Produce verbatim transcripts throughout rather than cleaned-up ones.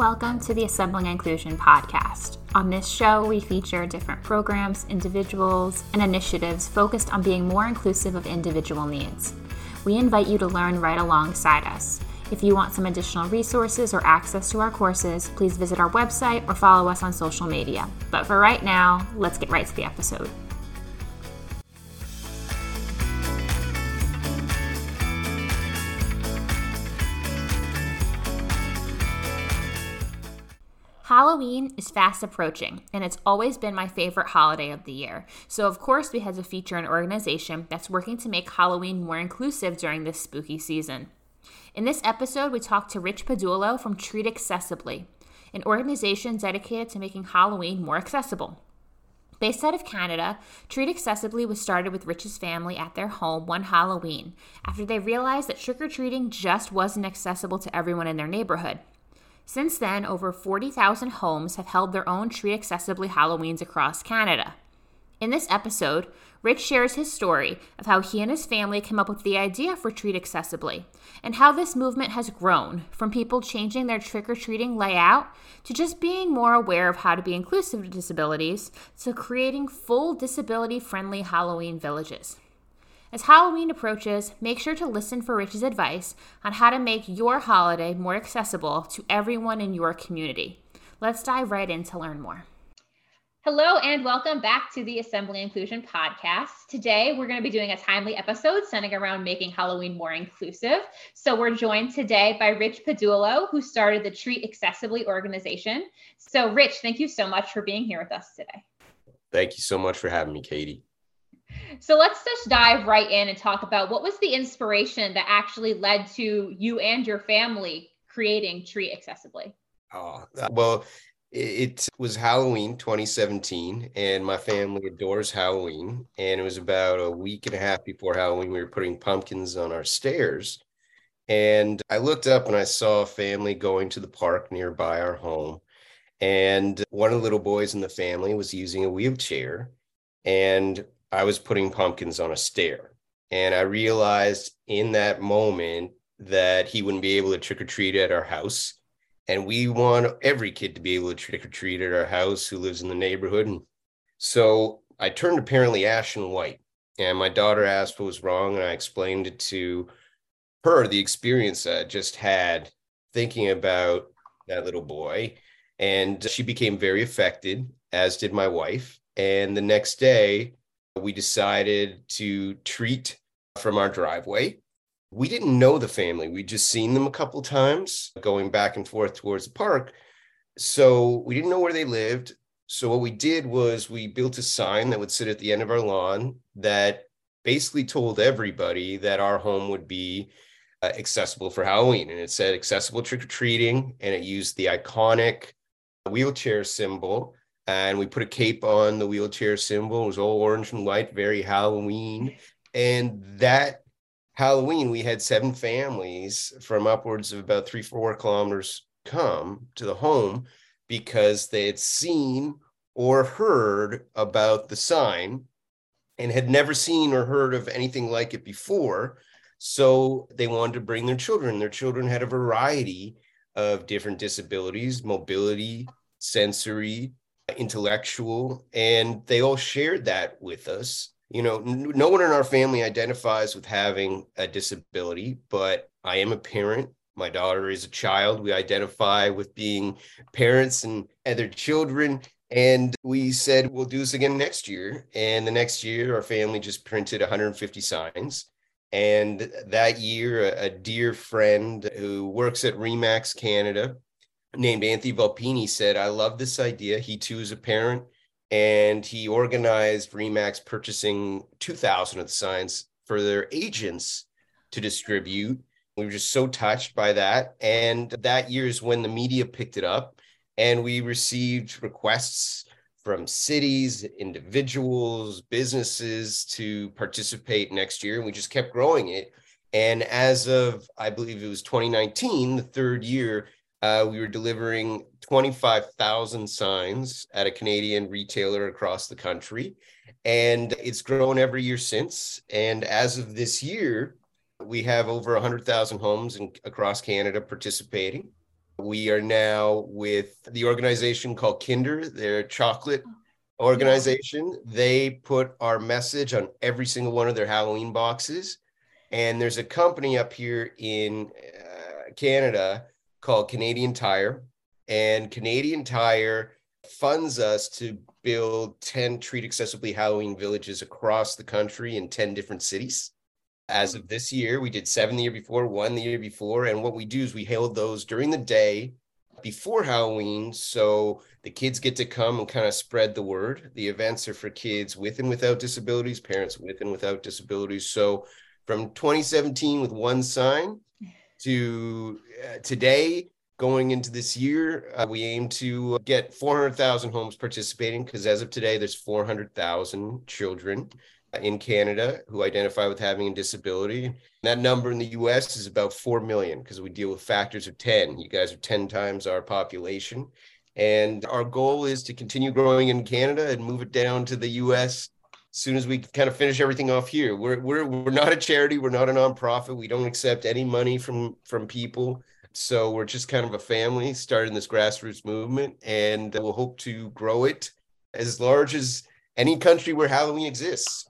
Welcome to the Assembling Inclusion podcast. On this show, we feature different programs, individuals, and initiatives focused on being more inclusive of individual needs. We invite you to learn right alongside us. If you want some additional resources or access to our courses, please visit our website or follow us on social media. But for right now, let's get right to the episode. Halloween is fast approaching, and it's always been my favorite holiday of the year. So of course we had to feature an organization that's working to make Halloween more inclusive during this spooky season. In this episode, we talked to Rich Pedullo from Treat Accessibly, an organization dedicated to making Halloween more accessible. Based out of Canada, Treat Accessibly was started with Rich's family at their home one Halloween, after they realized that trick-or-treating just wasn't accessible to everyone in their neighborhood. Since then, over forty thousand homes have held their own Treat Accessibly Halloweens across Canada. In this episode, Rich shares his story of how he and his family came up with the idea for Treat Accessibly, and how this movement has grown from people changing their trick-or-treating layout to just being more aware of how to be inclusive to disabilities to creating full disability-friendly Halloween villages. As Halloween approaches, make sure to listen for Rich's advice on how to make your holiday more accessible to everyone in your community. Let's dive right in to learn more. Hello and welcome back to the Assembly Inclusion podcast. Today, we're going to be doing a timely episode centering around making Halloween more inclusive. So we're joined today by Rich Pedullo, who started the Treat Accessibly organization. So Rich, thank you so much for being here with us today. Thank you so much for having me, Katie. So let's just dive right in and talk about what was the inspiration that actually led to you and your family creating Treat Accessibly? Oh, well, it was Halloween twenty seventeen, and my family adores Halloween. And it was about a week and a half before Halloween, we were putting pumpkins on our stairs. And I looked up and I saw a family going to the park nearby our home. And one of the little boys in the family was using a wheelchair. And I was putting pumpkins on a stair, and I realized in that moment that he wouldn't be able to trick or treat at our house. And we want every kid to be able to trick or treat at our house who lives in the neighborhood. And so I turned apparently ashen white, and my daughter asked what was wrong. And I explained it to her, the experience I just had thinking about that little boy. And she became very affected, as did my wife. And the next day, we decided to treat from our driveway. We didn't know the family. We'd just seen them a couple times going back and forth towards the park. So we didn't know where they lived. So what we did was we built a sign that would sit at the end of our lawn that basically told everybody that our home would be uh, accessible for Halloween. And it said accessible trick-or-treating, and it used the iconic wheelchair symbol. And we put a cape on the wheelchair symbol. It was all orange and white, very Halloween. And that Halloween, we had seven families from upwards of about three, four kilometers come to the home because they had seen or heard about the sign and had never seen or heard of anything like it before. So they wanted to bring their children. Their children had a variety of different disabilities, mobility, sensory, intellectual, and they all shared that with us. You know, n- no one in our family identifies with having a disability, but I am a parent. My daughter is a child. We identify with being parents and other children. And we said, we'll do this again next year. And the next year, our family just printed one hundred fifty signs. And that year, a, a dear friend who works at Remax Canada, named Anthony Volpini, said, I love this idea. He too is a parent, and he organized Remax purchasing two thousand of the signs for their agents to distribute. We were just so touched by that. And that year is when the media picked it up, and we received requests from cities, individuals, businesses to participate next year. And we just kept growing it. And as of, I believe it was twenty nineteen, the third year, Uh, we were delivering twenty-five thousand signs at a Canadian retailer across the country, and it's grown every year since. And as of this year, we have over one hundred thousand homes in, across Canada participating. We are now with the organization called Kinder, their chocolate Yeah. organization. They put our message on every single one of their Halloween boxes. And there's a company up here in uh, Canada called Canadian Tire. And Canadian Tire funds us to build ten treat accessibly Halloween villages across the country in ten different cities. As of this year, we did seven the year before, one the year before. And what we do is we held those during the day before Halloween. So the kids get to come and kind of spread the word. The events are for kids with and without disabilities, parents with and without disabilities. So from twenty seventeen with one sign to uh, today, going into this year, uh, we aim to get four hundred thousand homes participating, because as of today, there's four hundred thousand children in Canada who identify with having a disability. That number in the U S is about four million, because we deal with factors of ten. You guys are ten times our population. And our goal is to continue growing in Canada and move it down to the U S as soon as we kind of finish everything off here. We're, we're, we're not a charity. We're not a nonprofit. We don't accept any money from, from people. So we're just kind of a family starting this grassroots movement, and we'll hope to grow it as large as any country where Halloween exists.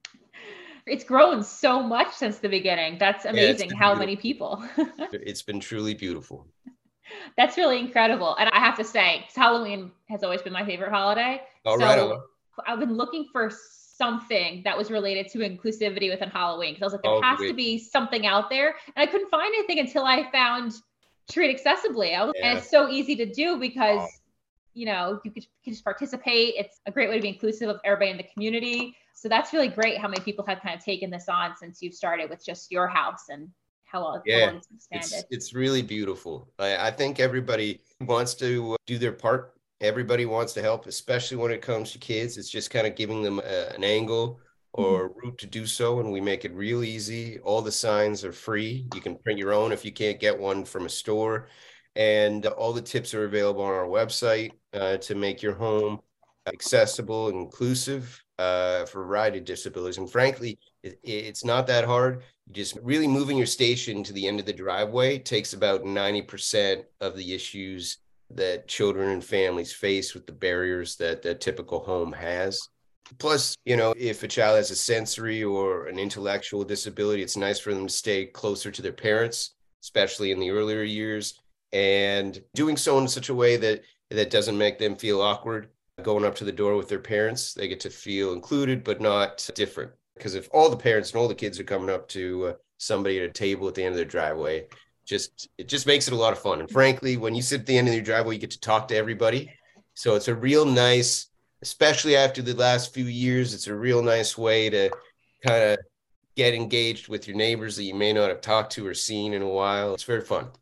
It's grown so much since the beginning. That's amazing. Yeah, how beautiful. Many people. It's been truly beautiful. That's really incredible. And I have to say, Halloween has always been my favorite holiday. All so right. On. I've been looking for something that was related to inclusivity within Halloween, because I was like, there oh, has great. to be something out there. And I couldn't find anything until I found Treat Accessibly. I was, yeah. And it's so easy to do because, oh. you know, you could, you could just participate. It's a great way to be inclusive of everybody in the community. So that's really great how many people have kind of taken this on since you've started with just your house, and how well, yeah, how well it's expanded. It's, it's really beautiful. I, I think everybody wants to do their part. Everybody wants to help, especially when it comes to kids. It's just kind of giving them a, an angle or mm-hmm. route to do so. And we make it real easy. All the signs are free. You can print your own if you can't get one from a store. And all the tips are available on our website uh, to make your home accessible and inclusive uh, for a variety of disabilities. And frankly, it, it's not that hard. Just really moving your station to the end of the driveway takes about ninety percent of the issues that children and families face with the barriers that a typical home has. Plus, you know, if a child has a sensory or an intellectual disability, it's nice for them to stay closer to their parents, especially in the earlier years, and doing so in such a way that that doesn't make them feel awkward. Going up to the door with their parents, they get to feel included, but not different. Because if all the parents and all the kids are coming up to uh, somebody at a table at the end of their driveway, just it just makes it a lot of fun. And frankly, when you sit at the end of your driveway, you get to talk to everybody. So it's a real nice, especially after the last few years, it's a real nice way to kind of get engaged with your neighbors that you may not have talked to or seen in a while. It's very fun.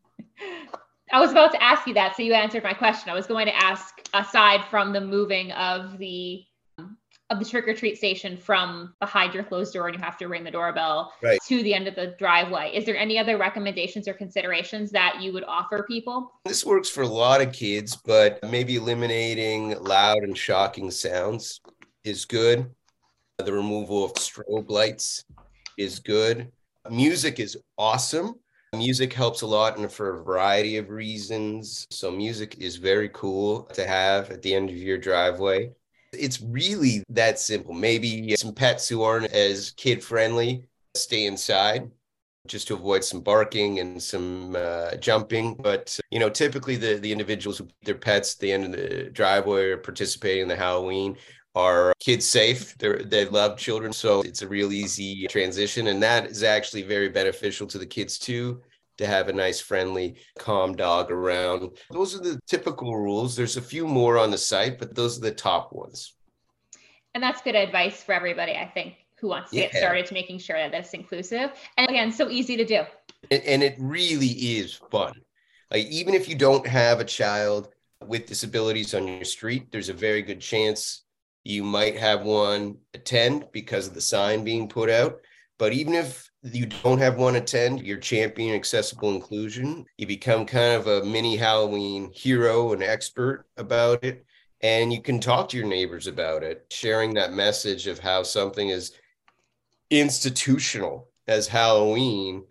I was about to ask you that, so you answered my question. I was going to ask, aside from the moving of the of the trick-or-treat station from behind your closed door and you have to ring the doorbell right. to the end of the driveway, is there any other recommendations or considerations that you would offer people? This works for a lot of kids, but maybe eliminating loud and shocking sounds is good. The removal of strobe lights is good. Music is awesome. Music helps a lot and for a variety of reasons. So music is very cool to have at the end of your driveway. It's really that simple. Maybe some pets who aren't as kid friendly stay inside just to avoid some barking and some uh, jumping. But, you know, typically the, the individuals who put their pets at the end of the driveway or participating in the Halloween are kids safe. They're, they love children. So it's a real easy transition. And that is actually very beneficial to the kids too, to have a nice, friendly, calm dog around. Those are the typical rules. There's a few more on the site, but those are the top ones. And that's good advice for everybody, I think, who wants to yeah. get started to making sure that that's inclusive. And again, so easy to do. And, and it really is fun. Like, even if you don't have a child with disabilities on your street, there's a very good chance you might have one attend because of the sign being put out. But even if you don't have one attend, you're championing accessible inclusion. You become kind of a mini Halloween hero and expert about it. And you can talk to your neighbors about it, sharing that message of how something is institutional as Halloween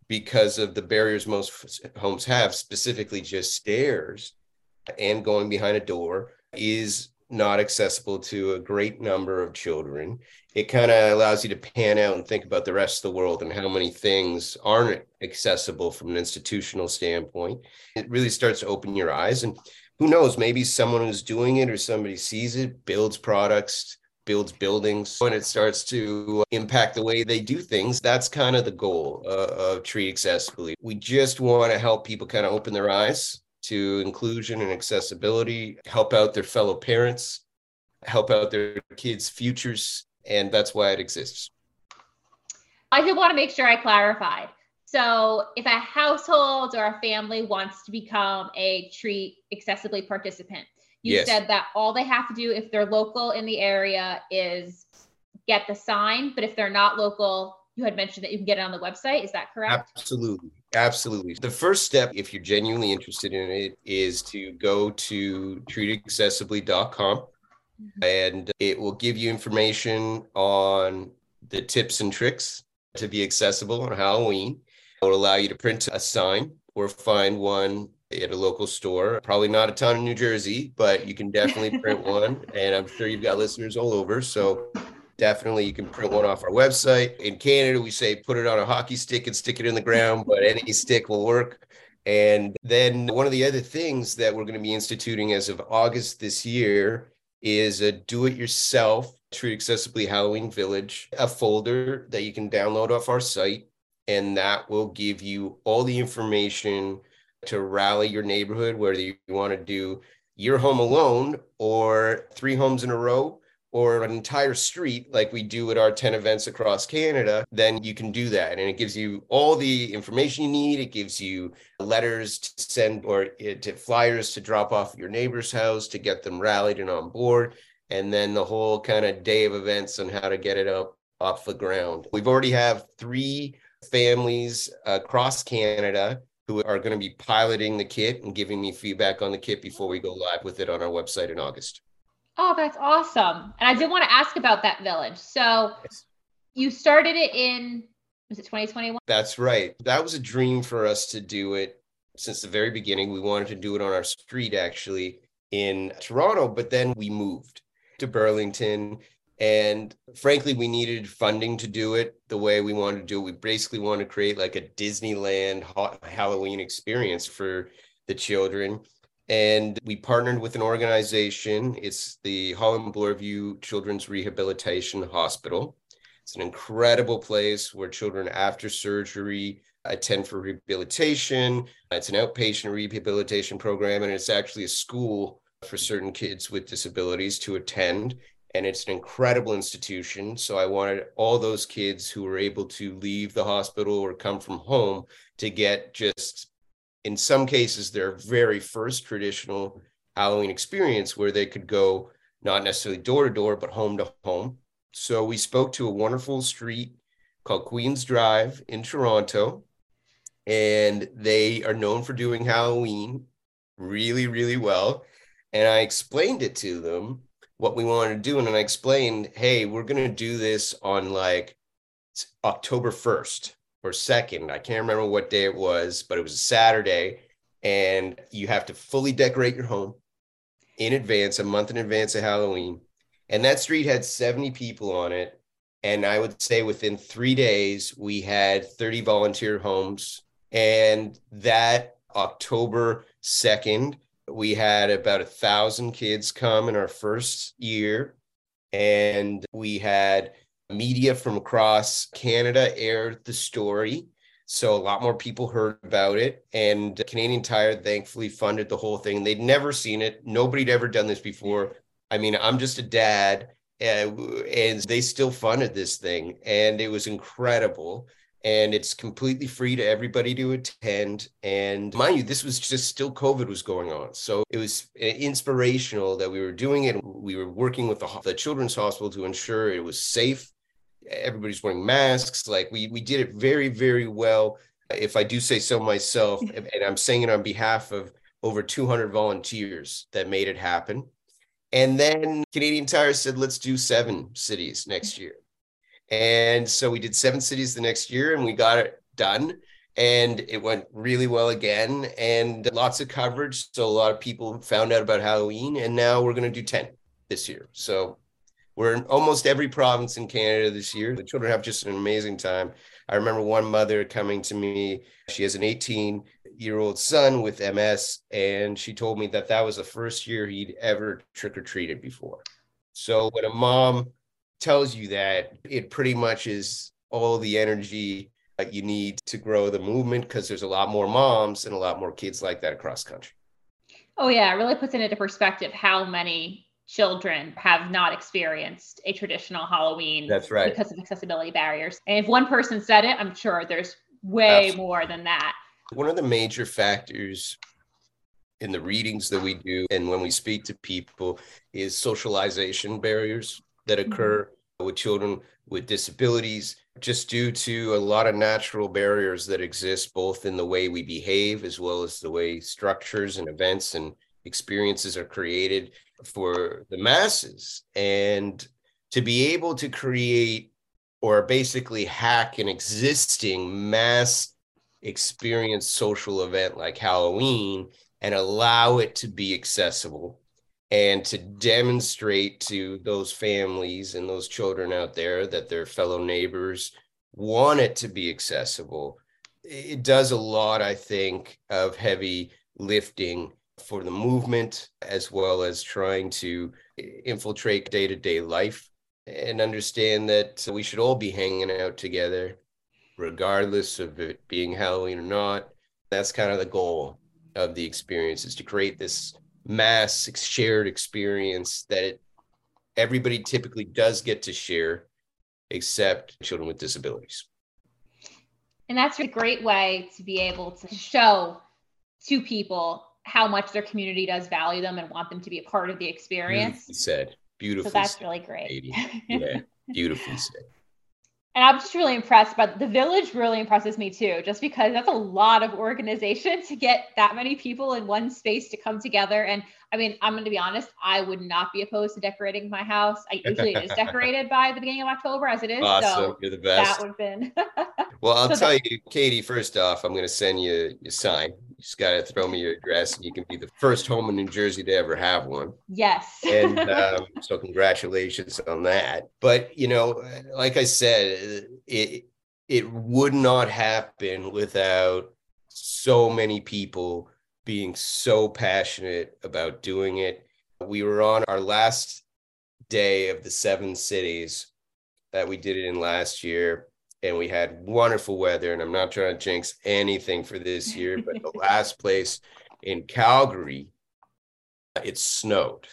because of the barriers most homes have, specifically just stairs and going behind a door, is not accessible to a great number of children. It kind of allows you to pan out and think about the rest of the world and how many things aren't accessible from an institutional standpoint. It really starts to open your eyes. And who knows, maybe someone who's doing it or somebody sees it, builds products, builds buildings, when it starts to impact the way they do things. That's kind of the goal uh, of Treat Accessibly. We just want to help people kind of open their eyes to inclusion and accessibility, help out their fellow parents, help out their kids' futures, and that's why it exists. I did want to make sure I clarified. So if a household or a family wants to become a Treat Accessibly participant, you yes. said that all they have to do if they're local in the area is get the sign, but if they're not local, you had mentioned that you can get it on the website. Is that correct? Absolutely. Absolutely. The first step, if you're genuinely interested in it, is to go to treat accessibly dot com, mm-hmm. and it will give you information on the tips and tricks to be accessible on Halloween. It will allow you to print a sign or find one at a local store. Probably not a ton in New Jersey, but you can definitely print one. And I'm sure you've got listeners all over. So definitely you can print one off our website. In Canada, we say put it on a hockey stick and stick it in the ground, but any stick will work. And then one of the other things that we're going to be instituting as of August this year is a do-it-yourself Treat Accessibly Halloween Village, a folder that you can download off our site. And that will give you all the information to rally your neighborhood, whether you want to do your home alone or three homes in a row or an entire street like we do at our ten events across Canada, then you can do that. And it gives you all the information you need. It gives you letters to send or to flyers to drop off at your neighbor's house to get them rallied and on board. And then the whole kind of day of events on how to get it up off the ground. We've already have three families across Canada who are going to be piloting the kit and giving me feedback on the kit before we go live with it on our website in August. Oh, that's awesome. And I did want to ask about that village. So yes. You started it in, was it twenty twenty-one? That's right. That was a dream for us to do it since the very beginning. We wanted to do it on our street, actually, in Toronto, but then we moved to Burlington. And frankly, we needed funding to do it the way we wanted to do it. We basically wanted to create like a Disneyland Halloween experience for the children. And we partnered with an organization. It's the Holland Bloorview Children's Rehabilitation Hospital. It's an incredible place where children after surgery attend for rehabilitation. It's an outpatient rehabilitation program, and it's actually a school for certain kids with disabilities to attend. And it's an incredible institution. So I wanted all those kids who were able to leave the hospital or come from home to get just, in some cases, their very first traditional Halloween experience where they could go not necessarily door to door, but home to home. So we spoke to a wonderful street called Queens Drive in Toronto, and they are known for doing Halloween really, really well. And I explained it to them, what we wanted to do. And then I explained, hey, we're going to do this on like October first or second. I can't remember what day it was, but it was a Saturday. And you have to fully decorate your home in advance, a month in advance of Halloween. And that street had seventy people on it. And I would say within three days, we had thirty volunteer homes. And that October second, we had about a thousand kids come in our first year, and we had media from across Canada air the story. So a lot more people heard about it, and Canadian Tire thankfully funded the whole thing. They'd never seen it. Nobody'd ever done this before. I mean, I'm just a dad, and, and they still funded this thing, and it was incredible. And it's completely free to everybody to attend. And mind you, this was just still COVID was going on. So it was inspirational that we were doing it. We were working with the, the Children's Hospital to ensure it was safe. Everybody's wearing masks. Like we, we did it very, very well. If I do say so myself, and I'm saying it on behalf of over two hundred volunteers that made it happen. And then Canadian Tire said, let's do seven cities next year. And so we did seven cities the next year, and we got it done. And it went really well again, and lots of coverage. So a lot of people found out about Halloween, and now we're going to do ten this year. So we're in almost every province in Canada this year. The children have just an amazing time. I remember one mother coming to me. She has an eighteen-year-old son with M S, and she told me that that was the first year he'd ever trick-or-treated before. So when a mom tells you that, it pretty much is all the energy that you need to grow the movement, because there's a lot more moms and a lot more kids like that across the country. Oh, yeah. It really puts it into perspective how many children have not experienced a traditional Halloween. That's right. Because of accessibility barriers. And if one person said it, I'm sure there's way Absolutely. More than that. One of the major factors in the readings that we do and when we speak to people is socialization barriers that occur mm-hmm. with children with disabilities, just due to a lot of natural barriers that exist both in the way we behave as well as the way structures and events and experiences are created for the masses. And to be able to create or basically hack an existing mass experience social event like Halloween and allow it to be accessible and to demonstrate to those families and those children out there that their fellow neighbors want it to be accessible. It does a lot, I think, of heavy lifting for the movement, as well as trying to infiltrate day-to-day life and understand that we should all be hanging out together, regardless of it being Halloween or not. That's kind of the goal of the experience, is to create this mass shared experience that it, everybody typically does get to share, except children with disabilities. And that's a great way to be able to show to people how much their community does value them and want them to be a part of the experience. Beautifully said. Beautifully So that's said, really great. Katie. Yeah, beautifully said. And I'm just really impressed, but the village really impresses me too, just because that's a lot of organization to get that many people in one space to come together. And I mean, I'm going to be honest, I would not be opposed to decorating my house. I usually it is decorated by the beginning of October as it is. Awesome. So You're the best. That would have been. Well, I'll so tell that- you, Katie, first off, I'm going to send you a sign. You just got to throw me your address, and you can be the first home in New Jersey to ever have one. Yes. And um, so congratulations on that. But, you know, like I said, it it would not happen without so many people being so passionate about doing it. We were on our last day of the seven cities that we did it in last year, and we had wonderful weather. And I'm not trying to jinx anything for this year, but the last place in Calgary, it snowed.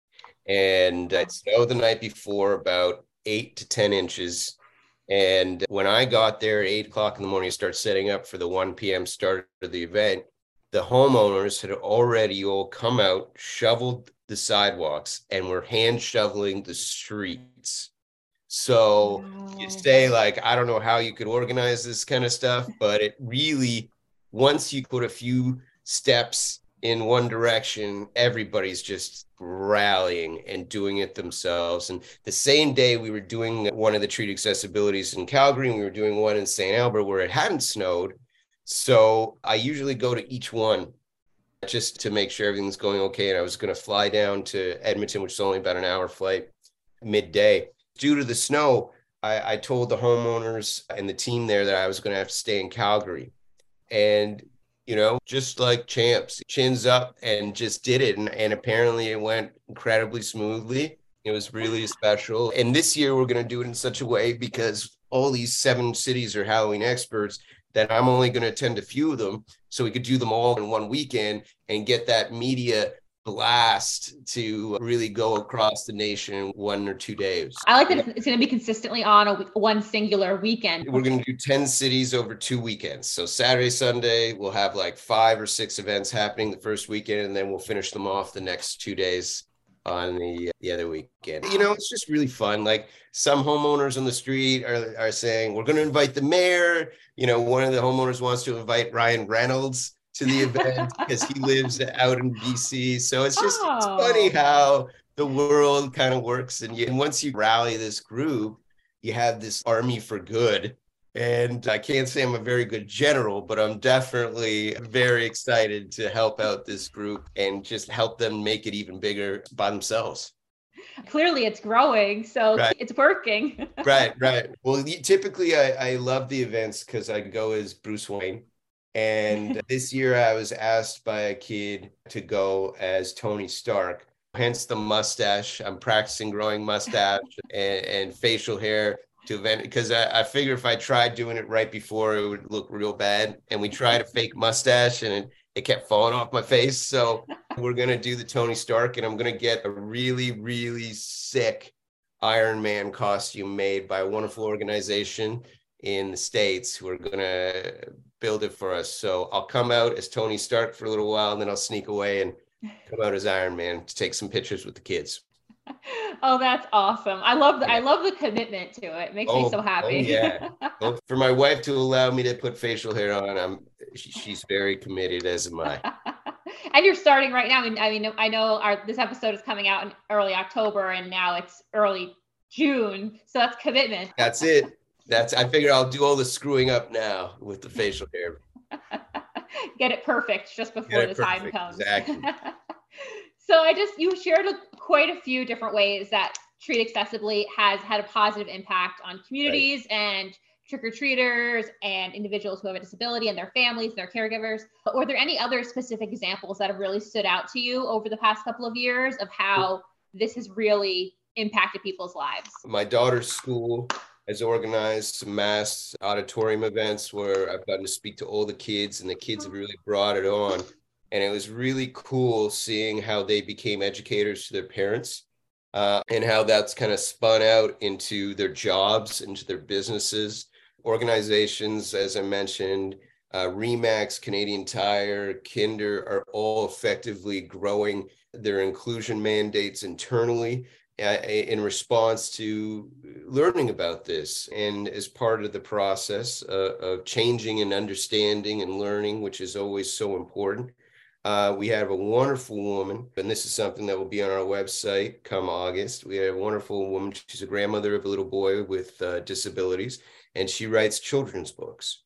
And it snowed the night before, about eight to ten inches. And when I got there at eight o'clock in the morning to start setting up for the one p.m. start of the event, the homeowners had already all come out, shoveled the sidewalks, and were hand shoveling the streets. So wow. You say, like, I don't know how you could organize this kind of stuff, but it really, once you put a few steps in one direction, everybody's just rallying and doing it themselves. And the same day we were doing one of the street accessibilities in Calgary, and we were doing one in Saint Albert where it hadn't snowed. So I usually go to each one just to make sure everything's going okay. And I was going to fly down to Edmonton, which is only about an hour flight, midday. Due to the snow, I, I told the homeowners and the team there that I was going to have to stay in Calgary. And you know, just like champs, chins up, and just did it. And, and apparently it went incredibly smoothly. It was really special. And this year we're going to do it in such a way, because all these seven cities are Halloween experts, that I'm only going to attend a few of them, so we could do them all in one weekend and get that media blast to really go across the nation in one or two days. I like that it's going to be consistently on a one singular weekend. We're going to do ten cities over two weekends. So Saturday, Sunday, we'll have like five or six events happening the first weekend, and then we'll finish them off the next two days on the, the other weekend. You know, it's just really fun. Like, some homeowners on the street are, are saying, we're going to invite the mayor. You know, one of the homeowners wants to invite Ryan Reynolds to the event because he lives out in B C. So it's just oh. it's funny how the world kind of works. And, you, and once you rally this group, you have this army for good And I can't say I'm a very good general, but I'm definitely very excited to help out this group and just help them make it even bigger by themselves. Clearly it's growing, so right. It's working. right, right. Well, typically I, I love the events because I go as Bruce Wayne. And this year I was asked by a kid to go as Tony Stark, hence the mustache. I'm practicing growing mustache and, and facial hair to event because I, I figure if I tried doing it right before, it would look real bad. And we tried a fake mustache and it, it kept falling off my face. So we're going to do the Tony Stark, and I'm going to get a really, really sick Iron Man costume made by a wonderful organization in the States who are going to build it for us. So I'll come out as Tony Stark for a little while, and then I'll sneak away and come out as Iron Man to take some pictures with the kids. Oh, that's awesome. I love the, yeah. I love the commitment to it. It makes oh, me so happy. Oh, yeah. Well, for my wife to allow me to put facial hair on, I'm she, she's very committed, as am I. And you're starting right now. I mean, I mean, I know our this episode is coming out in early October, and now it's early June. So that's commitment. That's it. That's, I figure I'll do all the screwing up now with the facial hair. Get it perfect just before the perfect. time comes. Exactly. So I just, you shared a, quite a few different ways that Treat Accessibly has had a positive impact on communities right. and trick-or-treaters and individuals who have a disability and their families and their caregivers. But were there any other specific examples that have really stood out to you over the past couple of years of how this has really impacted people's lives? My daughter's school has organized some mass auditorium events where I've gotten to speak to all the kids, and the kids have really brought it on. And it was really cool seeing how they became educators to their parents uh, and how that's kind of spun out into their jobs, into their businesses. Organizations, as I mentioned, uh, Remax, Canadian Tire, Kinder are all effectively growing their inclusion mandates internally in response to learning about this and as part of the process uh, of changing and understanding and learning, which is always so important. Uh, we have a wonderful woman, and this is something that will be on our website come August. We have a wonderful woman. She's a grandmother of a little boy with uh, disabilities, and she writes children's books.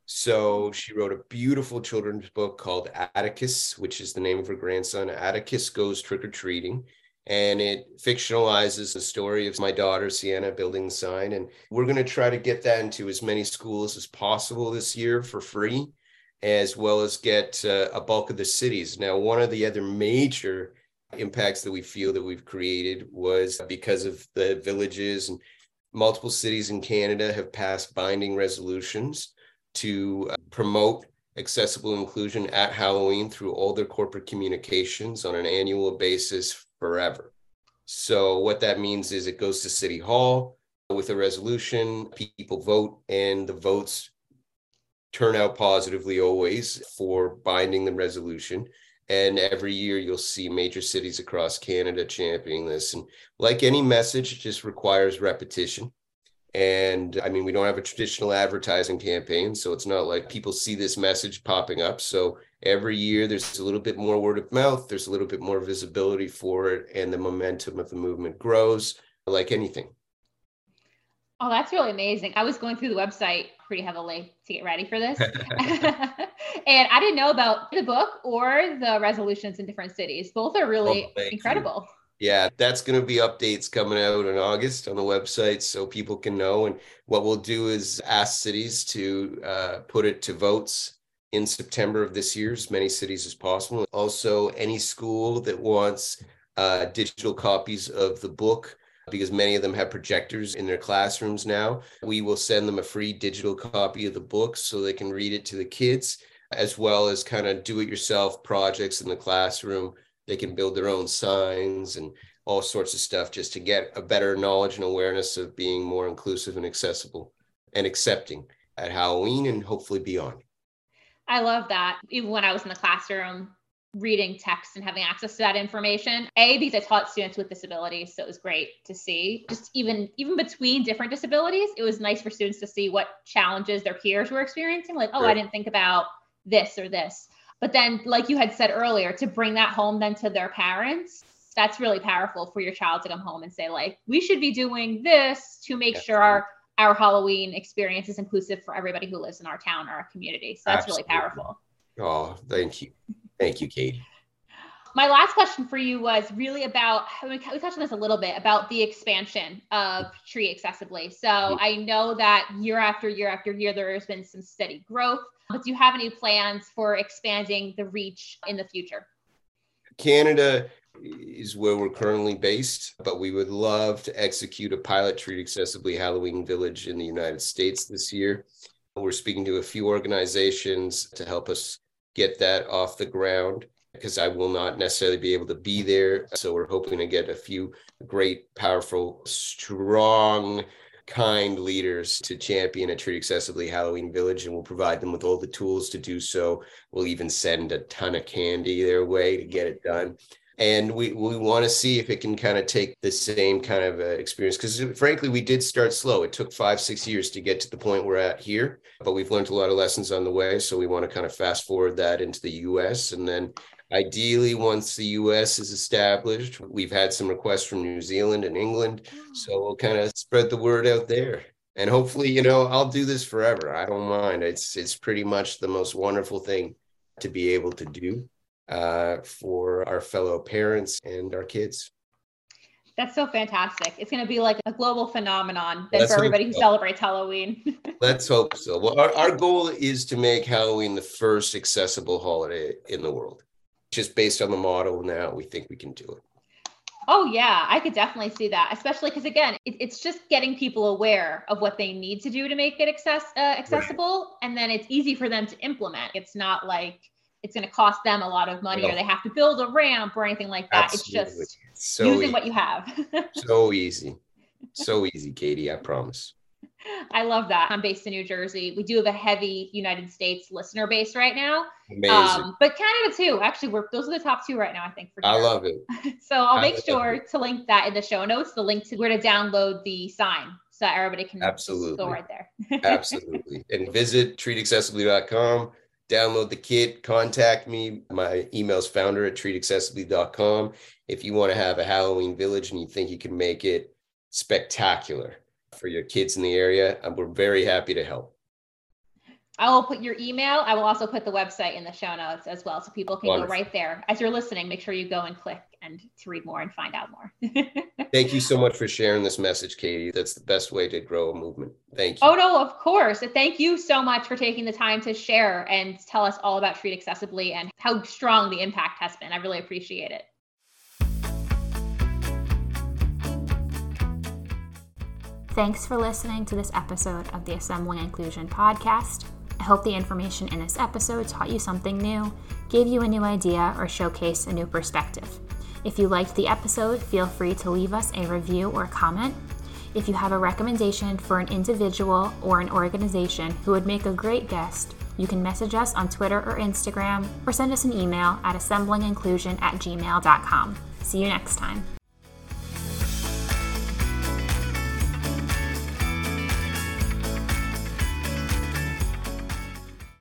So she wrote a beautiful children's book called Atticus, which is the name of her grandson. Atticus Goes Trick-or-Treating. And it fictionalizes the story of my daughter, Sienna, building the sign. And we're going to try to get that into as many schools as possible this year for free, as well as get uh, a bulk of the cities. Now, one of the other major impacts that we feel that we've created was because of the villages, and multiple cities in Canada have passed binding resolutions to uh, promote accessible inclusion at Halloween through all their corporate communications on an annual basis forever. So what that means is it goes to City Hall with a resolution, people vote, and the votes turn out positively always for binding the resolution. And every year you'll see major cities across Canada championing this. And like any message, it just requires repetition. And I mean, we don't have a traditional advertising campaign, so it's not like people see this message popping up. So every year there's a little bit more word of mouth, there's a little bit more visibility for it, and the momentum of the movement grows like anything. Oh, that's really amazing. I was going through the website pretty heavily to get ready for this. And I didn't know about the book or the resolutions in different cities. Both are really oh, incredible. You. Yeah, that's going to be updates coming out in August on the website so people can know. And what we'll do is ask cities to uh, put it to votes in September of this year, as many cities as possible. Also, any school that wants uh, digital copies of the book, because many of them have projectors in their classrooms now, we will send them a free digital copy of the book so they can read it to the kids, as well as kind of do-it-yourself projects in the classroom. They can build their own signs and all sorts of stuff just to get a better knowledge and awareness of being more inclusive and accessible and accepting at Halloween and hopefully beyond. I love that. Even when I was in the classroom reading text and having access to that information, A, because I taught students with disabilities, so it was great to see. Just even even between different disabilities, it was nice for students to see what challenges their peers were experiencing. Like, oh, sure. I didn't think about this or this. But then, like you had said earlier, to bring that home then to their parents, that's really powerful for your child to come home and say, like, we should be doing this to make yes. sure our, our Halloween experience is inclusive for everybody who lives in our town or our community. So that's Absolutely. really powerful. Oh, thank you. Thank you, Katie. My last question for you was really about, we touched on this a little bit, about the expansion of Treat Accessibly. So mm-hmm. I know that year after year after year, there has been some steady growth, but do you have any plans for expanding the reach in the future? Canada is where we're currently based, but we would love to execute a pilot Treat Accessibly Halloween Village in the United States this year. We're speaking to a few organizations to help us get that off the ground, because I will not necessarily be able to be there. So we're hoping to get a few great, powerful, strong, kind leaders to champion a Treat Accessibly Halloween Village, and we'll provide them with all the tools to do so. We'll even send a ton of candy their way to get it done. And we, we want to see if it can kind of take the same kind of uh, experience, because frankly, we did start slow. It took five, six years to get to the point we're at here, but we've learned a lot of lessons on the way. So we want to kind of fast forward that into the U S. And then ideally, once the U S is established, we've had some requests from New Zealand and England. So we'll kind of spread the word out there. And hopefully, you know, I'll do this forever. I don't mind. It's, it's pretty much the most wonderful thing to be able to do uh, for our fellow parents and our kids. That's so fantastic. It's going to be like a global phenomenon then for everybody who so. celebrates Halloween. Let's hope so. Well, our, our goal is to make Halloween the first accessible holiday in the world. Just based on the model now, we think we can do it. Oh, yeah, I could definitely see that, especially because, again, it, it's just getting people aware of what they need to do to make it access, uh, accessible. Right. And then it's easy for them to implement. It's not like it's going to cost them a lot of money no. or they have to build a ramp or anything like that. Absolutely. It's just so using easy. What you have. So easy. So easy, Katie, I promise. I love that. I'm based in New Jersey. We do have a heavy United States listener base right now. Amazing. Um, but Canada too. Actually, we're those are the top two right now, I think. For I love it. So I'll I make sure it. to link that in the show notes, the link to where to download the sign so that everybody can Absolutely. go right there. Absolutely. And visit treat accessibly dot com, download the kit, contact me. My email's founder at treat accessibly dot com. If you want to have a Halloween village and you think you can make it spectacular for your kids in the area, we're very happy to help. I will put your email. I will also put the website in the show notes as well, so people can Wonderful. Go right there. As you're listening, make sure you go and click and to read more and find out more. Thank you so much for sharing this message, Katie. That's the best way to grow a movement. Thank you. Oh, no, of course. Thank you so much for taking the time to share and tell us all about Treat Accessibly and how strong the impact has been. I really appreciate it. Thanks for listening to this episode of the Assembling Inclusion podcast. I hope the information in this episode taught you something new, gave you a new idea, or showcased a new perspective. If you liked the episode, feel free to leave us a review or comment. If you have a recommendation for an individual or an organization who would make a great guest, you can message us on Twitter or Instagram, or send us an email at assembling inclusion at gmail dot com. See you next time.